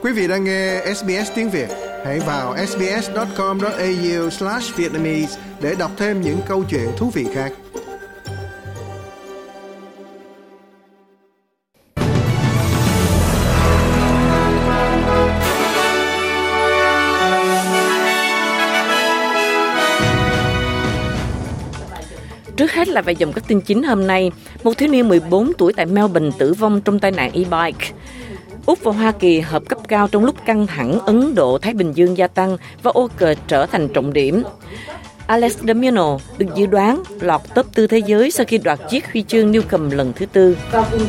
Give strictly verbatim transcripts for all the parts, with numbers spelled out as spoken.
Quý vị đang nghe ét bê ét tiếng Việt. Hãy vào sbs chấm com chấm a u slash vietnamese để đọc thêm những câu chuyện thú vị khác. Trước hết là về dòng các tin chính hôm nay. Một thiếu niên mười bốn tuổi tại Melbourne tử vong trong tai nạn e-bike. Úc và Hoa Kỳ hợp cấp cao trong lúc căng thẳng Ấn Độ-Thái Bình Dương gia tăng và ô cờ trở thành trọng điểm. Alex de Minaur được dự đoán lọt top tư thế giới sau khi đoạt chiếc huy chương Newcomb lần thứ tư.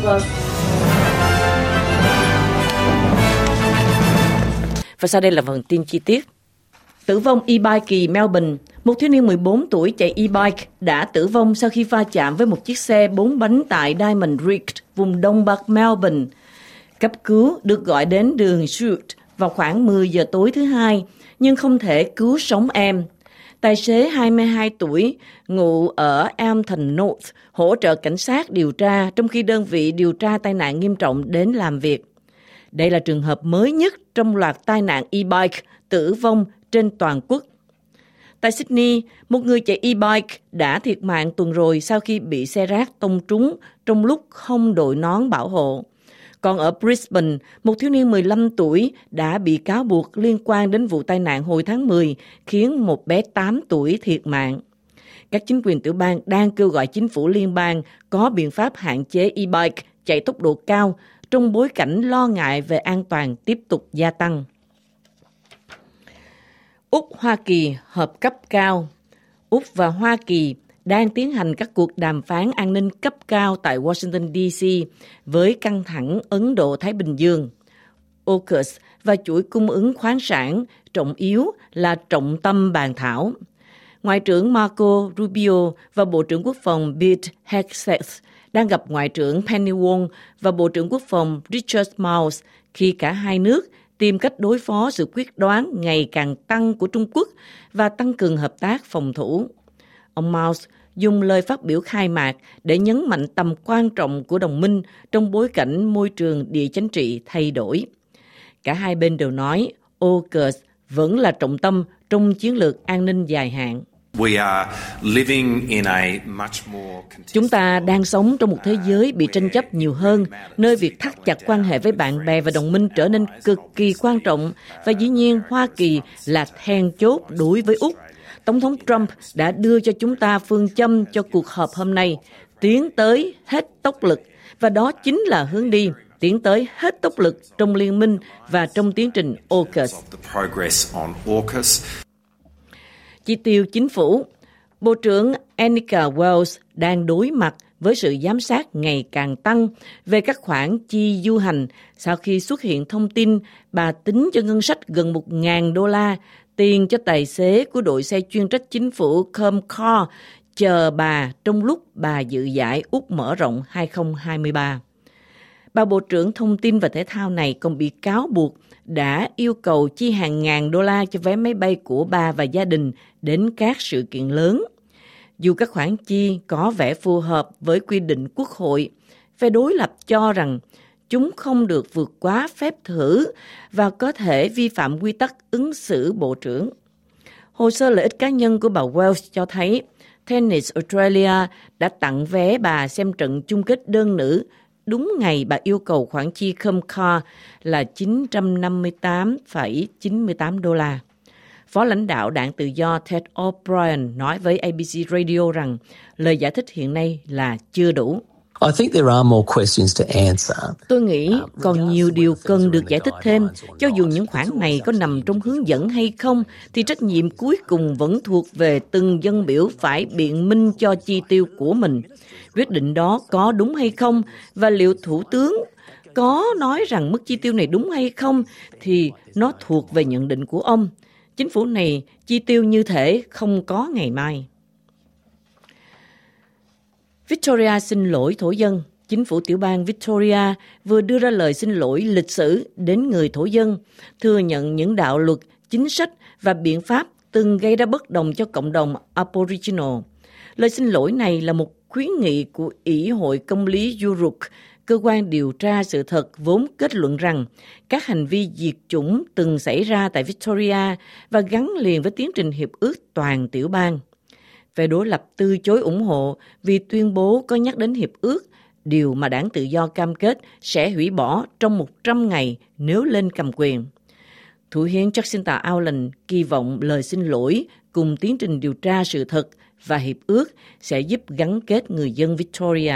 Và sau đây là phần tin chi tiết. Tử vong e-bike kỳ Melbourne. Một thiếu niên mười bốn tuổi chạy e-bike đã tử vong sau khi va chạm với một chiếc xe bốn bánh tại Diamond Ridge, vùng đông bắc Melbourne. Cấp cứu được gọi đến đường Shute vào khoảng mười giờ tối thứ Hai, nhưng không thể cứu sống em. Tài xế hai mươi hai tuổi, ngụ ở Elmton North, hỗ trợ cảnh sát điều tra trong khi đơn vị điều tra tai nạn nghiêm trọng đến làm việc. Đây là trường hợp mới nhất trong loạt tai nạn e-bike tử vong trên toàn quốc. Tại Sydney, một người chạy e-bike đã thiệt mạng tuần rồi sau khi bị xe rác tông trúng trong lúc không đội nón bảo hộ. Còn ở Brisbane, một thiếu niên mười lăm tuổi đã bị cáo buộc liên quan đến vụ tai nạn hồi tháng mười, khiến một bé tám tuổi thiệt mạng. Các chính quyền tiểu bang đang kêu gọi chính phủ liên bang có biện pháp hạn chế e-bike chạy tốc độ cao trong bối cảnh lo ngại về an toàn tiếp tục gia tăng. Úc-Hoa Kỳ hợp cấp cao. Úc và Hoa Kỳ đang tiến hành các cuộc đàm phán an ninh cấp cao tại Washington đê xê với căng thẳng Ấn Độ-Thái Bình Dương. AUKUS và chuỗi cung ứng khoáng sản trọng yếu là trọng tâm bàn thảo. Ngoại trưởng Marco Rubio và Bộ trưởng Quốc phòng Pete Hegseth đang gặp Ngoại trưởng Penny Wong và Bộ trưởng Quốc phòng Richard Marles khi cả hai nước tìm cách đối phó sự quyết đoán ngày càng tăng của Trung Quốc và tăng cường hợp tác phòng thủ. Ông Marles dùng lời phát biểu khai mạc để nhấn mạnh tầm quan trọng của đồng minh trong bối cảnh môi trường địa chính trị thay đổi. Cả hai bên đều nói AUKUS vẫn là trọng tâm trong chiến lược an ninh dài hạn. Chúng ta đang sống trong một thế giới bị tranh chấp nhiều hơn, nơi việc thắt chặt quan hệ với bạn bè và đồng minh trở nên cực kỳ quan trọng, và dĩ nhiên Hoa Kỳ là then chốt đối với Úc. Tổng thống Trump đã đưa cho chúng ta phương châm cho cuộc họp hôm nay, tiến tới hết tốc lực, và đó chính là hướng đi, tiến tới hết tốc lực trong liên minh và trong tiến trình AUKUS. Chi tiêu chính phủ. Bộ trưởng Anika Wells đang đối mặt với sự giám sát ngày càng tăng về các khoản chi du hành sau khi xuất hiện thông tin bà tính cho ngân sách gần một nghìn đô la tiền cho tài xế của đội xe chuyên trách chính phủ Comcar chờ bà trong lúc bà dự giải Úc mở rộng hai không hai ba. Bà Bộ trưởng Thông tin và Thể thao này còn bị cáo buộc đã yêu cầu chi hàng ngàn đô la cho vé máy bay của bà và gia đình đến các sự kiện lớn. Dù các khoản chi có vẻ phù hợp với quy định Quốc hội, phe đối lập cho rằng chúng không được vượt quá phép thử và có thể vi phạm quy tắc ứng xử bộ trưởng. Hồ sơ lợi ích cá nhân của bà Wells cho thấy Tennis Australia đã tặng vé bà xem trận chung kết đơn nữ đúng ngày bà yêu cầu khoản chi Comcar là chín trăm năm mươi tám phẩy chín mươi tám đô la. Phó lãnh đạo đảng Tự do Ted O'Brien nói với a bê xê Radio rằng lời giải thích hiện nay là chưa đủ. Tôi nghĩ còn nhiều điều cần được giải thích thêm. Cho dù những khoản này có nằm trong hướng dẫn hay không, thì trách nhiệm cuối cùng vẫn thuộc về từng dân biểu phải biện minh cho chi tiêu của mình. Quyết định đó có đúng hay không, và liệu Thủ tướng có nói rằng mức chi tiêu này đúng hay không, thì nó thuộc về nhận định của ông. Chính phủ này chi tiêu như thể không có ngày mai. Victoria xin lỗi thổ dân. Chính phủ tiểu bang Victoria vừa đưa ra lời xin lỗi lịch sử đến người thổ dân, thừa nhận những đạo luật, chính sách và biện pháp từng gây ra bất đồng cho cộng đồng Aboriginal. Lời xin lỗi này là một khuyến nghị của Ủy hội Công lý Yuruk cơ quan điều tra sự thật vốn kết luận rằng các hành vi diệt chủng từng xảy ra tại Victoria và gắn liền với tiến trình hiệp ước toàn tiểu bang. Phe đối lập từ chối ủng hộ vì tuyên bố có nhắc đến hiệp ước, điều mà đảng Tự do cam kết sẽ hủy bỏ trong một trăm ngày nếu lên cầm quyền. Thủ hiến Jacinta Ardern kỳ vọng lời xin lỗi cùng tiến trình điều tra sự thật và hiệp ước sẽ giúp gắn kết người dân Victoria.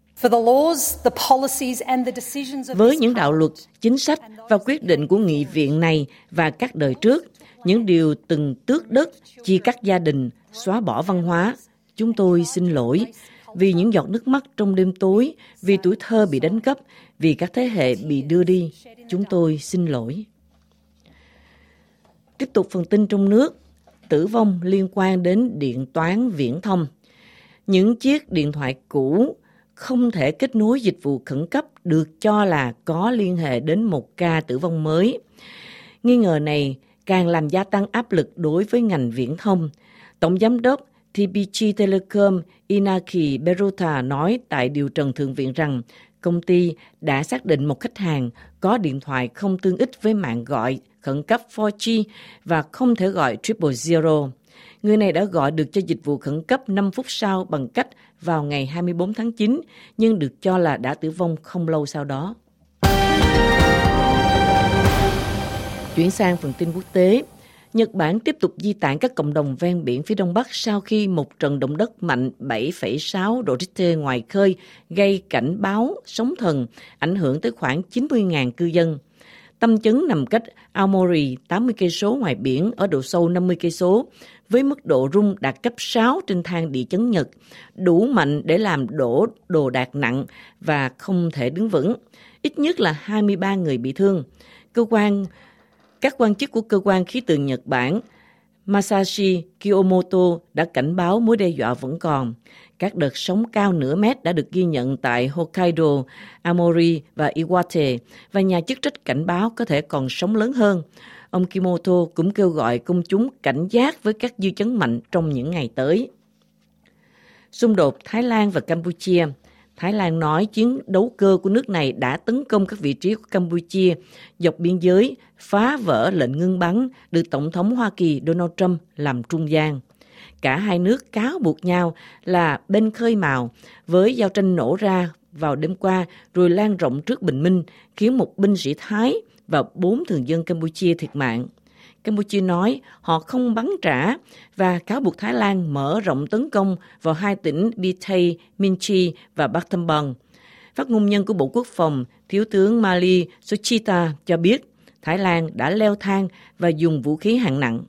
Với những đạo luật, chính sách và quyết định của nghị viện này và các đời trước, những điều từng tước đất, chia cắt gia đình, xóa bỏ văn hóa, chúng tôi xin lỗi vì những giọt nước mắt trong đêm tối, vì tuổi thơ bị đánh cắp, vì các thế hệ bị đưa đi. Chúng tôi xin lỗi. Tiếp tục phần tin trong nước, tử vong liên quan đến điện toán viễn thông. Những chiếc điện thoại cũ không thể kết nối dịch vụ khẩn cấp được cho là có liên hệ đến một ca tử vong mới. Nghi ngờ này càng làm gia tăng áp lực đối với ngành viễn thông. Tổng giám đốc tê pê giê Telecom Inaki Beruta nói tại điều trần thượng viện rằng công ty đã xác định một khách hàng có điện thoại không tương ích với mạng gọi khẩn cấp bốn G và không thể gọi triple zero. Người này đã gọi được cho dịch vụ khẩn cấp năm phút sau bằng cách vào ngày hai mươi tư tháng chín, nhưng được cho là đã tử vong không lâu sau đó. Chuyển sang phần tin quốc tế. Nhật Bản tiếp tục di tản các cộng đồng ven biển phía đông bắc sau khi một trận động đất mạnh bảy phẩy sáu độ Richter ngoài khơi gây cảnh báo sóng thần, ảnh hưởng tới khoảng chín mươi nghìn cư dân. Tâm chấn nằm cách Aomori tám mươi cây số ngoài biển ở độ sâu năm mươi cây số, với mức độ rung đạt cấp sáu trên thang địa chấn Nhật, đủ mạnh để làm đổ đồ đạc nặng và không thể đứng vững. Ít nhất là hai mươi ba người bị thương. Cơ quan Các quan chức của cơ quan khí tượng Nhật Bản Masashi Kiyomoto đã cảnh báo mối đe dọa vẫn còn. Các đợt sóng cao nửa mét đã được ghi nhận tại Hokkaido, Aomori và Iwate, và nhà chức trách cảnh báo có thể còn sóng lớn hơn. Ông Kimoto cũng kêu gọi công chúng cảnh giác với các dư chấn mạnh trong những ngày tới. Xung đột Thái Lan và Campuchia. Thái Lan nói chiến đấu cơ của nước này đã tấn công các vị trí của Campuchia dọc biên giới, phá vỡ lệnh ngưng bắn được Tổng thống Hoa Kỳ Donald Trump làm trung gian. Cả hai nước cáo buộc nhau là bên khơi mào, với giao tranh nổ ra vào đêm qua rồi lan rộng trước bình minh, khiến một binh sĩ Thái và bốn thường dân Campuchia thiệt mạng. Campuchia nói họ không bắn trả và cáo buộc Thái Lan mở rộng tấn công vào hai tỉnh Bitay, Minchi và Battambang. Phát ngôn nhân của Bộ Quốc phòng, Thiếu tướng Mali Suchita cho biết Thái Lan đã leo thang và dùng vũ khí hạng nặng.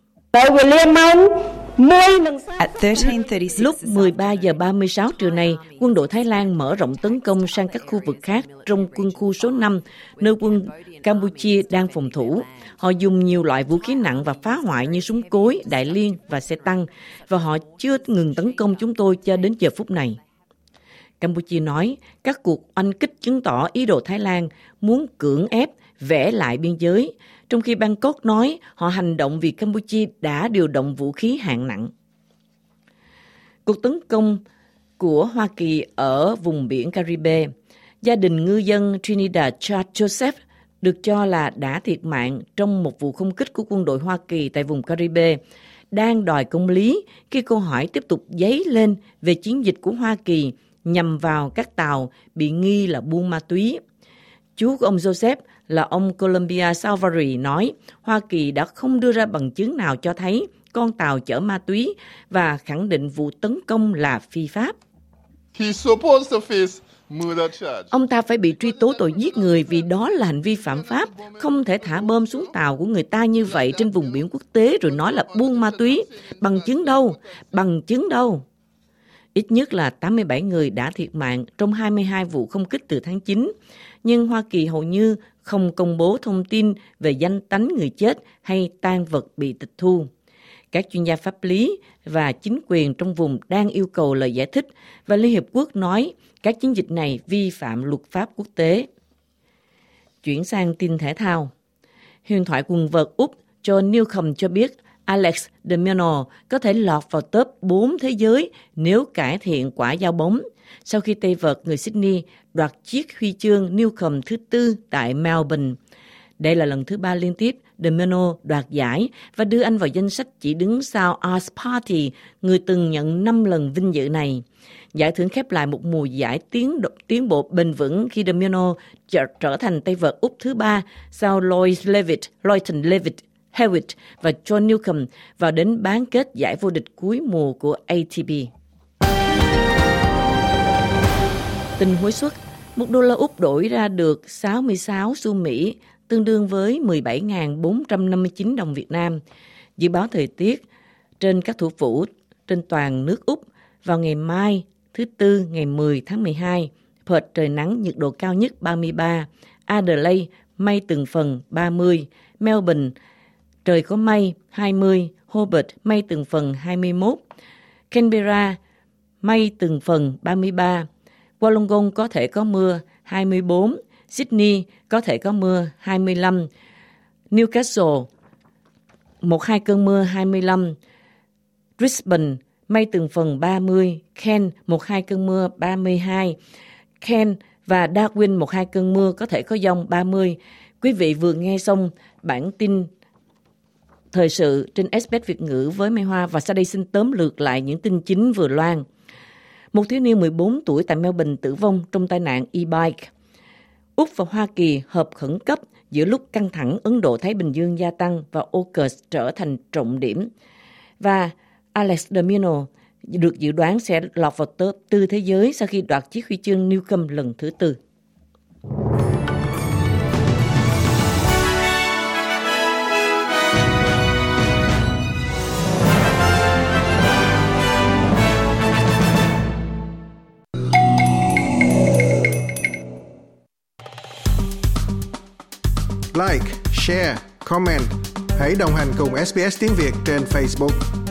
Lúc mười ba giờ ba mươi sáu trưa nay, quân đội Thái Lan mở rộng tấn công sang các khu vực khác trong quân khu số năm, nơi quân Campuchia đang phòng thủ. Họ dùng nhiều loại vũ khí nặng và phá hoại như súng cối, đại liên và xe tăng, và họ chưa ngừng tấn công chúng tôi cho đến giờ phút này. Campuchia nói các cuộc oanh kích chứng tỏ ý đồ Thái Lan muốn cưỡng ép vẽ lại biên giới, trong khi Bangkok nói họ hành động vì Campuchia đã điều động vũ khí hạng nặng. Cuộc tấn công của Hoa Kỳ ở vùng biển Caribe. Gia đình ngư dân Trinidad Charles Joseph được cho là đã thiệt mạng trong một vụ không kích của quân đội Hoa Kỳ tại vùng Caribe, đang đòi công lý khi câu hỏi tiếp tục dấy lên về chiến dịch của Hoa Kỳ nhằm vào các tàu bị nghi là buôn ma túy. Chú của ông Joseph là ông Columbia Salvary nói Hoa Kỳ đã không đưa ra bằng chứng nào cho thấy con tàu chở ma túy và khẳng định vụ tấn công là phi pháp. Ông ta phải bị truy tố tội giết người vì đó là hành vi phạm pháp. Không thể thả bom xuống tàu của người ta như vậy trên vùng biển quốc tế rồi nói là buôn ma túy. Bằng chứng đâu? Bằng chứng đâu? Ít nhất là tám mươi bảy người đã thiệt mạng trong hai mươi hai vụ không kích từ tháng chín. Nhưng Hoa Kỳ hầu như không công bố thông tin về danh tánh người chết hay tang vật bị tịch thu. Các chuyên gia pháp lý và chính quyền trong vùng đang yêu cầu lời giải thích, và Liên Hiệp Quốc nói các chiến dịch này vi phạm luật pháp quốc tế. Chuyển sang tin thể thao. Huyền thoại quần vợt Úc John Newcombe cho biết Alex de Minaur có thể lọt vào top bốn thế giới nếu cải thiện quả giao bóng, sau khi tay vợt người Sydney đoạt chiếc huy chương Newcomb thứ tư tại Melbourne. Đây là lần thứ ba liên tiếp Domino đoạt giải và đưa anh vào danh sách chỉ đứng sau Ars Party, người từng nhận năm lần vinh dự này. Giải thưởng khép lại một mùa giải tiến tiến bộ bền vững khi Domino trở, trở thành tay vợt Úc thứ ba sau Lloyd Levitt, Lloyton Levitt, Hewitt và John Newcomb vào đến bán kết giải vô địch cuối mùa của a tê pê. Tin hối suất, một đô la Úc đổi ra được sáu mươi sáu xu Mỹ, tương đương với mười bảy nghìn bốn trăm năm mươi chín đồng Việt Nam. Dự báo thời tiết trên các thủ phủ trên toàn nước Úc vào ngày mai, thứ Tư ngày mười tháng mười hai, Perth trời nắng, nhiệt độ cao nhất ba mươi ba, Adelaide mây từng phần ba mươi, Melbourne trời có mây hai mươi, Hobart mây từng phần hai mươi mốt, Canberra mây từng phần ba mươi ba, Wollongong có thể có mưa hai mươi bốn, Sydney có thể có mưa hai mươi lăm, Newcastle một hai cơn mưa hai mươi lăm, Brisbane mây từng phần ba mươi, Cairns một hai cơn mưa ba mươi hai, Cairns và Darwin một hai cơn mưa có thể có dông ba mươi. Quý vị vừa nghe xong bản tin thời sự trên ét bê ét Việt ngữ với Mai Hoa, và sau đây xin tóm lược lại những tin chính vừa loan. Một thiếu niên mười bốn tuổi tại Melbourne tử vong trong tai nạn e-bike. Úc và Hoa Kỳ họp khẩn cấp giữa lúc căng thẳng Ấn Độ-Thái Bình Dương gia tăng và AUKUS trở thành trọng điểm. Và Alex Domino được dự đoán sẽ lọt vào top tư thế giới sau khi đoạt chiếc huy chương Newcomb lần thứ tư. Like, share, comment. Hãy đồng hành cùng ét bê ét Tiếng Việt trên Facebook.